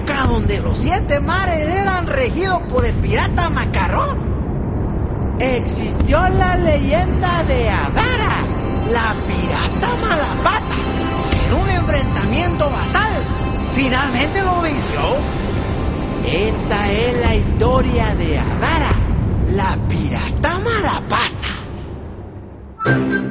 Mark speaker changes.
Speaker 1: época donde los 7 mares eran regidos por el pirata Macarrón, existió la leyenda de Adara, la pirata Malapata, que en un enfrentamiento fatal finalmente lo venció. Esta es la historia de Adara, la pirata Malapata.